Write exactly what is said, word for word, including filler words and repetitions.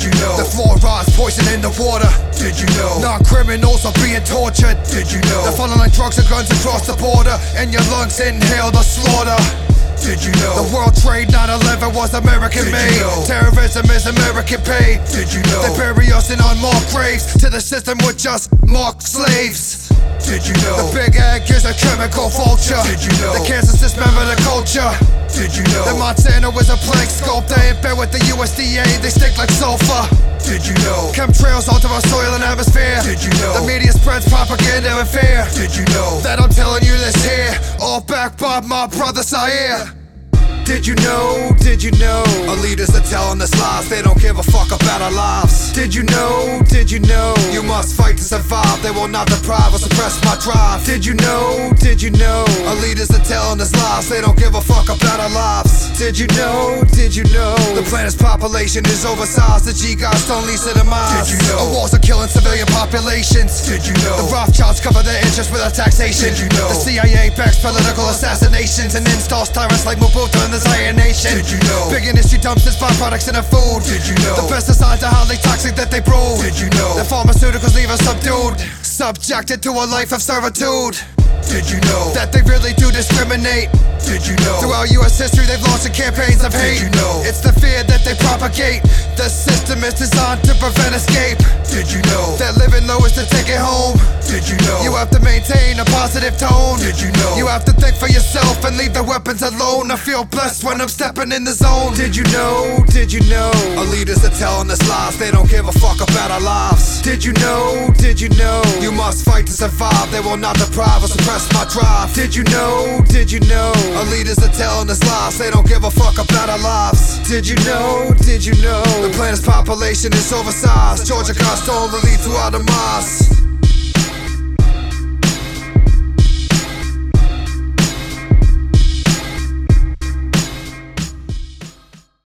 you know? The fluoride's poison in the water. Did you know? Non-criminals are being tortured. Did you know? They're funneling drugs and guns across the border, and your lungs inhale the slaughter. Did you know? The World Trade nine eleven was American Did made. you know? Terrorism is American paid. Did you know? They bury us in unmarked graves. To the system we're just marked slaves. Did you know? The big egg is a chemical vulture. Did you know? The cancer dismember the culture. Did you know? The Monsanto is a plague sculptor. In bed with the U S D A, they stink like sulfur. Did you know? Chemtrails alter our soil and atmosphere. Did you know? The media spreads propaganda and fear. Did you know? That I'm telling you this here, all backed by my brother Zaire. Did you know, did you know? Our leaders are telling us lies, they don't give a fuck about our lives. Did you know, did you know? You must fight to survive, they will not deprive or suppress my drive. Did you know, did you know? Our leaders are telling us lies, they don't give a fuck about our lives. Did you know, did you know? The planet's population is oversized, the G-Gods don't lease it in mines. Did you know? Our wars are killing civilian populations. Did you know? The Rothschilds cover their interests with our taxation. Did you know? The C I A backs political assassinations and installs tyrants like Mobutu in the Zaire nation. Did you know? Big industry dumps its byproducts in our food. Did you know? The pesticides are highly toxic that they brew. Did you know? The pharmaceuticals leave us subdued, subjected to a life of servitude. Did you know? That they really do discriminate. Did you know? Throughout U S history they've launched campaigns of hate. Did you know? It's the fear that they propagate. The system is designed to prevent escape. Did you know? That living low is to take it home. Did you know? You have to maintain a positive tone. Did you know? You have to think for yourself and leave the weapons alone. I feel blessed when I'm stepping in the zone. Did you know? Did you know? Our leaders are telling us lies, they don't give a fuck about our lives. Did you know? Did you know? You must fight to survive, they will not deprive or suppress my drive. Did you know? Did you know? Our leaders are telling us lies, they don't give a fuck about our lives. Did you know? Did you know? The planet's population is oversized. Georgia Guidestones will lead to our demise.